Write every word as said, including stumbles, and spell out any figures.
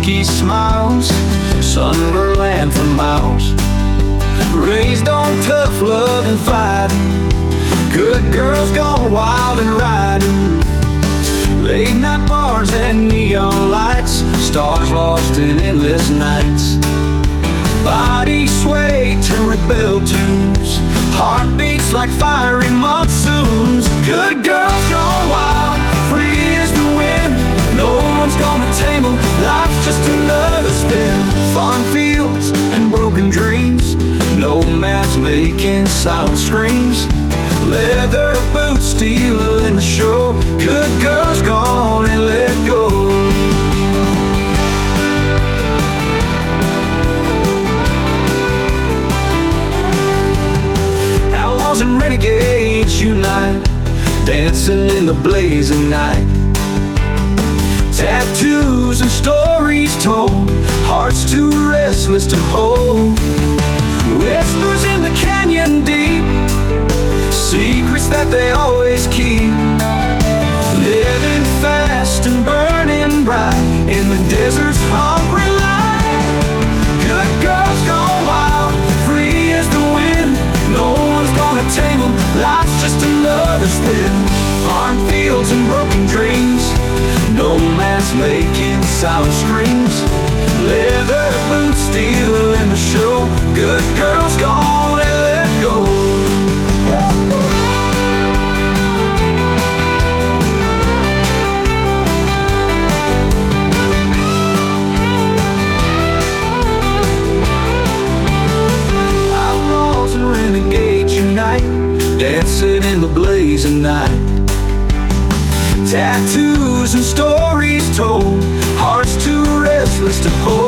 funky smiles, Sunderland for miles. Raised on tough love and fighting, good girls gone wild and riding. Late night bars and neon lights, stars lost in endless nights. Bodies sway to rebel tunes, heartbeats like fiery monsoons. Good girls gone wild, free as the wind. No one's gonna tame them, life's just another spin. Fun fields and broken dreams, no matchmaking, silent screams. Leather boots, steel in the show. Good girls gone and let go. Outlaws and renegades unite, dancing in the blazing night. Tattoos and stories told, hearts too restless to hold. Whispers in the canyon deep, secrets that they always keep. Living fast and burning bright in the desert's hungry light. Good girls gone wild, free as the wind. No one's gonna tame them, life's just another spin. Farm fields and broken dreams, no matchmaking, silent screams. Leather boots, steel in the show. Good girls gone and let go. Outlaws and renegades unite, dancing in the blazing night. Tattoos and stories told, hearts too restless to hold.